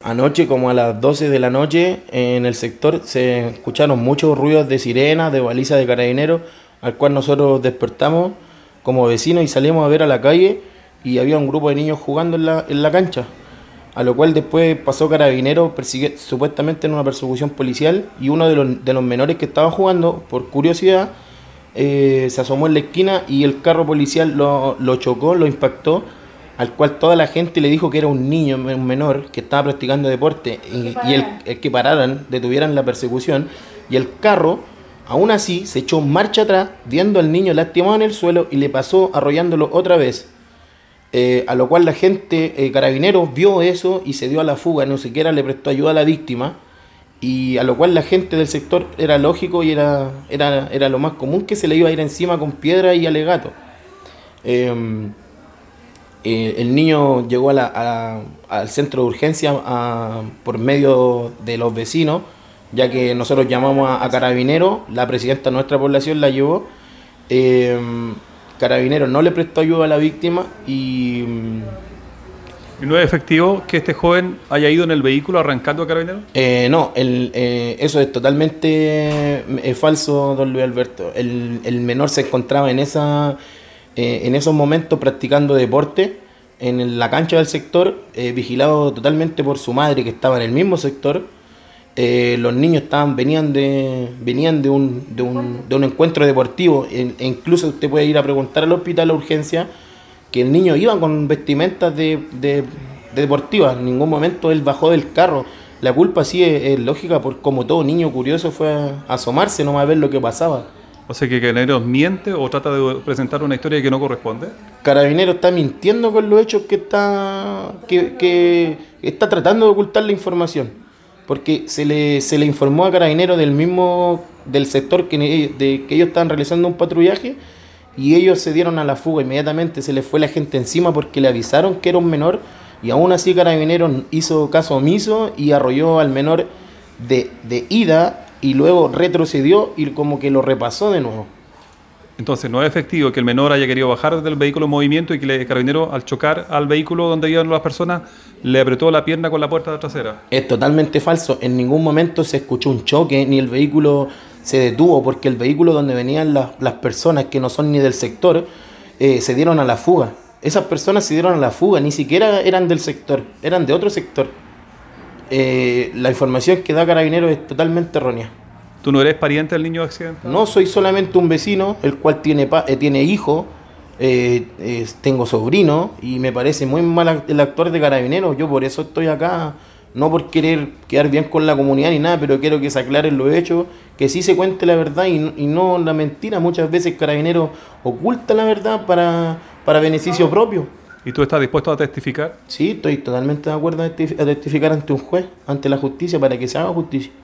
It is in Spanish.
Anoche, como a las 12 de la noche, en el sector se escucharon muchos ruidos de sirenas, de balizas de carabineros, al cual nosotros despertamos como vecinos y salimos a ver a la calle y había un grupo de niños jugando en la cancha, a lo cual después pasó carabineros supuestamente en una persecución policial y uno de los menores que estaba jugando, por curiosidad, se asomó en la esquina y el carro policial lo chocó, lo impactó, al cual toda la gente le dijo que era un niño, un menor, que estaba practicando deporte y el que pararan, detuvieran la persecución, y el carro, aún así, se echó marcha atrás, viendo al niño lastimado en el suelo y le pasó arrollándolo otra vez. A lo cual la gente, carabineros, vio eso y se dio a la fuga, no siquiera le prestó ayuda a la víctima, y a lo cual la gente del sector era lógico y era lo más común que se le iba a ir encima con piedra y alegato. El niño llegó al centro de urgencia por medio de los vecinos, ya que nosotros llamamos a Carabineros, la presidenta de nuestra población la llevó. Carabineros no le prestó ayuda a la víctima ¿Y no es efectivo que este joven haya ido en el vehículo arrancando a Carabineros? No, eso es totalmente falso, don Luis Alberto. El menor se encontraba en esos momentos practicando deporte en la cancha del sector, vigilado totalmente por su madre que estaba en el mismo sector. Los niños venían de un encuentro deportivo, e incluso usted puede ir a preguntar al hospital de urgencia que el niño iba con vestimentas de deportivas. En ningún momento él bajó del carro. La culpa sí es lógica, por como todo niño curioso fue a asomarse nomás a ver lo que pasaba. O sea, que Carabineros miente o trata de presentar una historia que no corresponde. Carabineros está mintiendo con los hechos que está tratando de ocultar la información. Porque se le informó a Carabineros del sector que ellos estaban realizando un patrullaje y ellos se dieron a la fuga inmediatamente. Se les fue la gente encima porque le avisaron que era un menor y aún así Carabineros hizo caso omiso y arrolló al menor de ida y luego retrocedió y como que lo repasó de nuevo. Entonces, ¿no es efectivo que el menor haya querido bajar del vehículo en movimiento y que el carabinero, al chocar al vehículo donde iban las personas, le apretó la pierna con la puerta trasera? Es totalmente falso. En ningún momento se escuchó un choque, ni el vehículo se detuvo, porque el vehículo donde venían las personas que no son ni del sector, se dieron a la fuga. Esas personas se dieron a la fuga, ni siquiera eran del sector, eran de otro sector. La información que da Carabineros es totalmente errónea. ¿Tú no eres pariente del niño accidentado? No, soy solamente un vecino, el cual tiene hijo, tengo sobrino, y me parece muy mal el actuar de Carabineros. Yo por eso estoy acá, no por querer quedar bien con la comunidad ni nada, pero quiero que se aclaren los hechos, que sí se cuente la verdad y no la mentira. Muchas veces Carabineros oculta la verdad para beneficio propio. ¿Y tú estás dispuesto a testificar? Sí, estoy totalmente de acuerdo a testificar ante un juez, ante la justicia, para que se haga justicia.